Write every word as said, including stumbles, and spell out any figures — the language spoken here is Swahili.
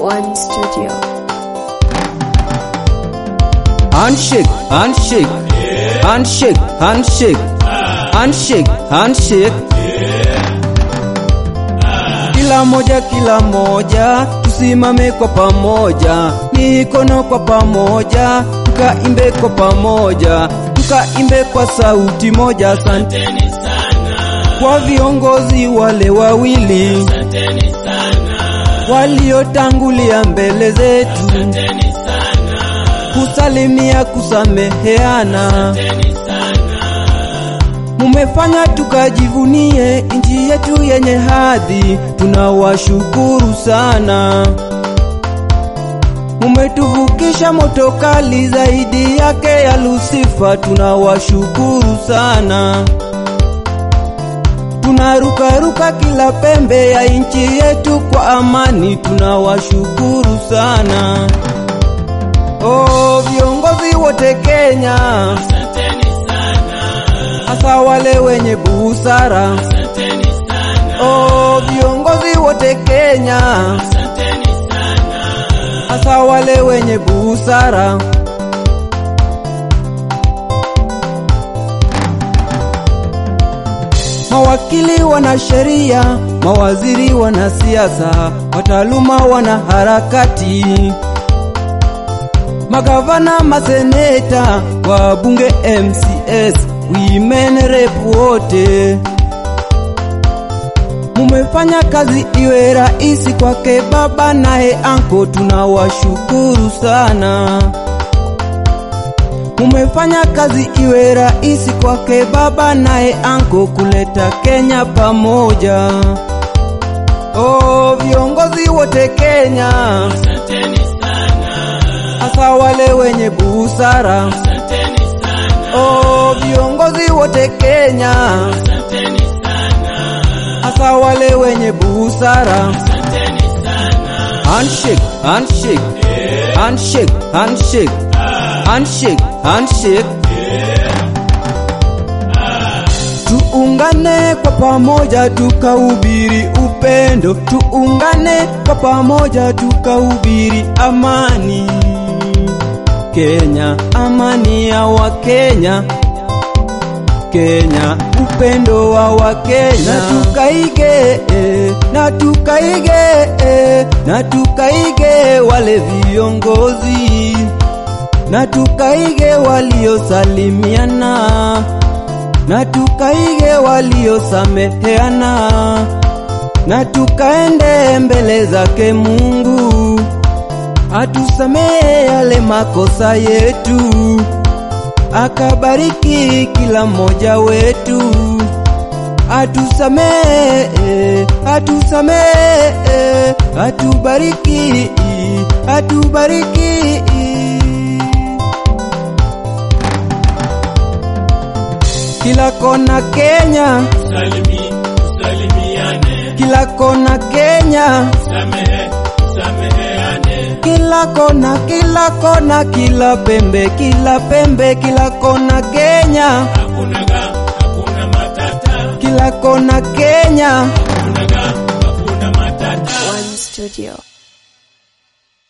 One Studio. Handshake, handshake, handshake, handshake, handshake, handshake. Kila moja, kila moja, tusimame kwa pamoja, mikono kwa pamoja, tukaimbe kwa pamoja, tukaimbe kwa sauti moja. Asanteni sana kwa viongozi wale wawili, asanteni sana waliotangulia mbele zetu, asanteni sana kusalimia, kusameheana, asanteni sana. Mumefanya tukajivunie nchi yetu yenye hadhi, tunawashukuru sana. Mumetuvukisha moto kali zaidi yake ya Lucifer, tunawashukuru sana. Tunarukaruka kila pembe ya nchi yetu kwa amani, tunawashukuru sana. Oh, viongozi wote Kenya, asanteni sana, hasa wale wenye busara, asanteni sana. Oh, viongozi wote Kenya, asanteni sana, hasa wale wenye busara. Mawakili, wana sheria, mawaziri, wana siasa, wataaluma, wana harakati, magavana, maseneta, wabunge, M C S, women rep wote. Mumefanya kazi iwe rahisi kwake baba naye anko, tunawashukuru sana. Mumefanya kazi iwe rahisi kwake baba naye anko, kuleta Kenya pamoja. Oh, viongozi wote Kenya, asanteni sana, hasa wale wenye busara, asanteni sana. Oh, viongozi wote Kenya, asanteni sana, hasa wale wenye busara, asanteni sana. Handshake, handshake, yeah. Handshake, handshake, ah. Handshake, handshake, yeah. Ah. Tuungane kwa pamoja tukahubiri upendo, tuungane kwa pamoja tukahubiri amani. Kenya, amani ya Wakenya, Kenya, upendo wa Wakenya. Na tukaige, eh, na tukaige, eh, na tukaige wale viongozi, na tukaige waliosalimiana, na tukaige waliosameheana, na tukaende mbele zake Mungu atusamehe yale makosa yetu, akabariki kila mmoja wetu. Atusamehe, atusamehe, atubariki, atubariki. Kila kona Kenya, Salimi, salimiane. Kila kona Kenya, Samehe, sameheane. Kila kona, kila kona, kila pembe, kila pembe, kila kona Kenya, Hakuna ga, hakuna matata. kila kona Kenya, Hakuna ga, hakuna matata. One Studio.